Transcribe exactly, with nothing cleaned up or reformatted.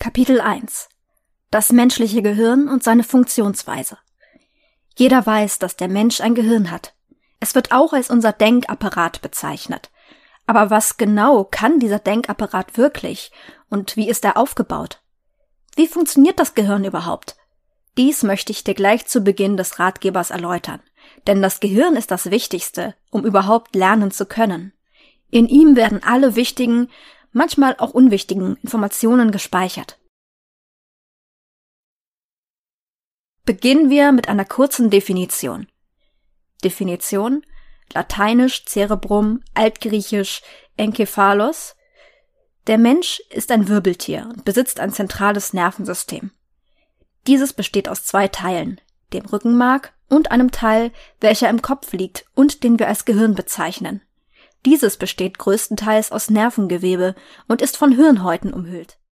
Kapitel eins. Das menschliche Gehirn und seine Funktionsweise. Jeder weiß, dass der Mensch ein Gehirn hat. Es wird auch als unser Denkapparat bezeichnet. Aber was genau kann dieser Denkapparat wirklich und wie ist er aufgebaut? Wie funktioniert das Gehirn überhaupt? Dies möchte ich dir gleich zu Beginn des Ratgebers erläutern. Denn das Gehirn ist das Wichtigste, um überhaupt lernen zu können. In ihm werden alle wichtigen, manchmal auch unwichtigen Informationen gespeichert. Beginnen wir mit einer kurzen Definition. Definition: Lateinisch Cerebrum, altgriechisch Enkephalos. Der Mensch ist ein Wirbeltier und besitzt ein zentrales Nervensystem. Dieses besteht aus zwei Teilen, dem Rückenmark und einem Teil, welcher im Kopf liegt und den wir als Gehirn bezeichnen. Dieses besteht größtenteils aus Nervengewebe und ist von Hirnhäuten umhüllt.